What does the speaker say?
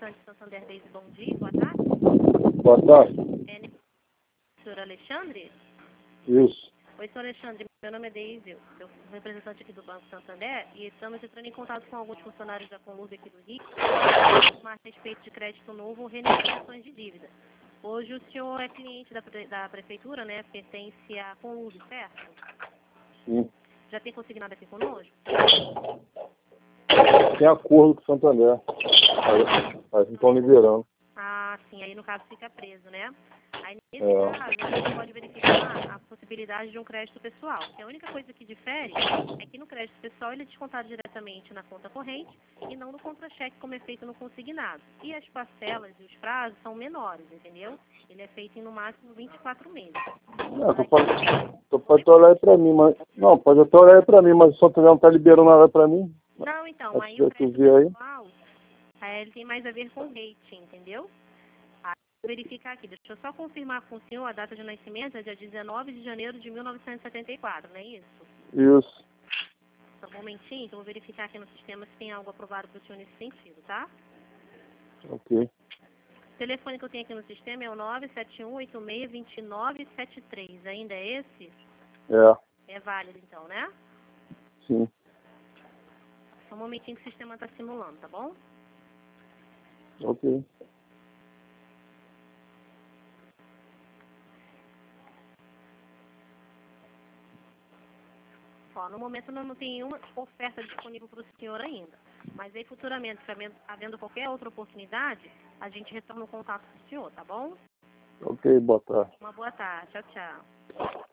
representante do Santander Base, bom dia, boa tarde. Boa tarde. Senhor Alexandre? Isso. Oi, senhor Alexandre, meu nome é Deise, eu sou representante aqui do Banco Santander e estamos entrando em contato com alguns funcionários da Conlurb aqui do Rio, a respeito de crédito novo ou renegociações de dívida. Hoje o senhor é cliente da prefeitura, né? Pertence à Conlurb, certo? Sim. Já tem consignado aqui conosco? Tem acordo com o Santander. Mas não estão liberando. Ah, sim, aí no caso fica preso, né? Aí nesse caso, a gente pode verificar a possibilidade de um crédito pessoal, que a única coisa que difere é que no crédito pessoal ele é descontado diretamente na conta corrente e não no contra-cheque como é feito no consignado. E as parcelas e os prazos são menores, entendeu? Ele é feito em no máximo 24 meses. Tu pode olhar aí pra mim, mas... Não, pode até olhar aí pra mim, mas o Santander não tá liberando nada pra mim. Não, então, aí o Tu crédito vê aí. pessoal, ele tem mais a ver com rating, entendeu? Vou verificar aqui, deixa eu só confirmar com o senhor a data de nascimento, é dia 19 de janeiro de 1974, não é isso? Isso. Só um momentinho, que eu vou verificar aqui no sistema se tem algo aprovado para o senhor nesse sentido, tá? Ok. O telefone que eu tenho aqui no sistema é o 971862973, ainda é esse? É. É válido então, né? Sim. Só um momentinho que o sistema está simulando, tá bom? Ok. Ó, no momento não tem nenhuma oferta disponível para o senhor ainda. Mas aí futuramente, havendo qualquer outra oportunidade, a gente retorna o contato com o senhor, tá bom? Ok, boa tarde. Uma boa tarde. Tchau, tchau.